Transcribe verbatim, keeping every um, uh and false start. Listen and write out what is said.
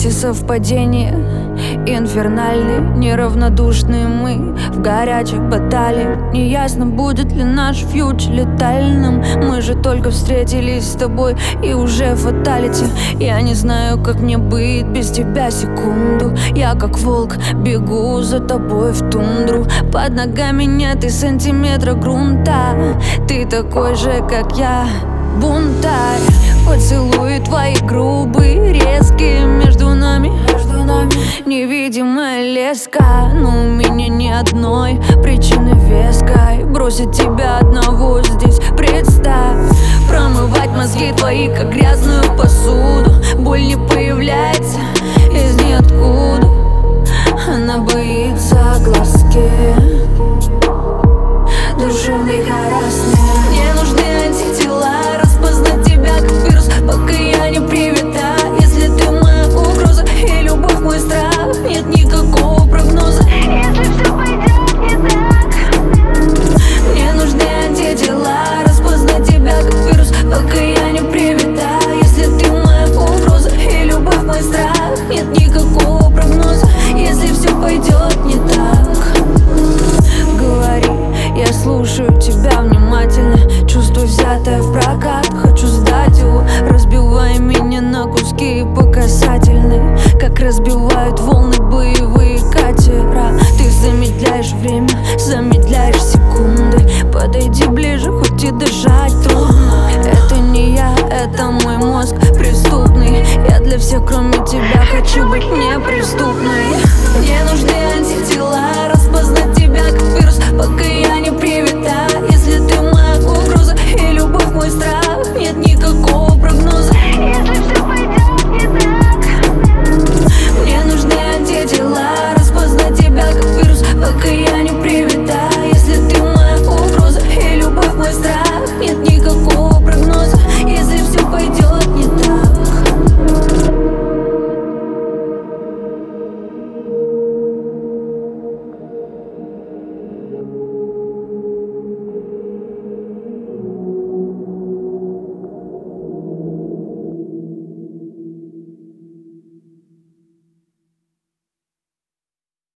эти совпадения инфернальные, неравнодушные мы в горячих баталиях. Неясно, будет ли наш фьючер летальным. Мы же только встретились с тобой и уже фаталити. Я не знаю, как мне быть без тебя секунду. Я как волк бегу за тобой в тундру. Под ногами нет и сантиметра грунта. Ты такой же, как я, бунтарь. Поцелуи твои грубые, резкие. Между нами, между нами невидимая леска. Но у меня ни одной причины веской бросить тебя одного здесь, представь. Промывать мозги твои, как грязную посуду. Боль не появляется из ниоткуда. Она боится глазки. Душевный харассмент. Мне нужны антитела, распознать тебя как вирус, пока я не привита. Если ты моя угроза и любовь мой страх, нет никакого прогноза, если все пойдет не так. Мне нужны антитела, распознать тебя как вирус, пока я не привита. Если ты моя угроза и любовь мой страх, нет никакого прогноза, если все пойдет не так. Говори, я слушаю тебя внимательно. Чувство взятое в прокат, хочу сдать его. Разбивай меня на куски по касательной, как разбивают волны боевые катера. Ты замедляешь время, замедляешь секунды. Подойди ближе, хоть и дышать трудно. Это не я, это мой мозг преступный. Я для всех, кроме тебя, хочу быть неприступной. Мне нужны антитела, распознать тебя как вирус, пока я не привита. Если ты моя угроза и любовь мой страх, нет никакого прогноза, если все пойдет не так. Мне нужны антитела, распознать тебя как вирус, пока я не привита. Если ты моя угроза и любовь мой страх, нет никакого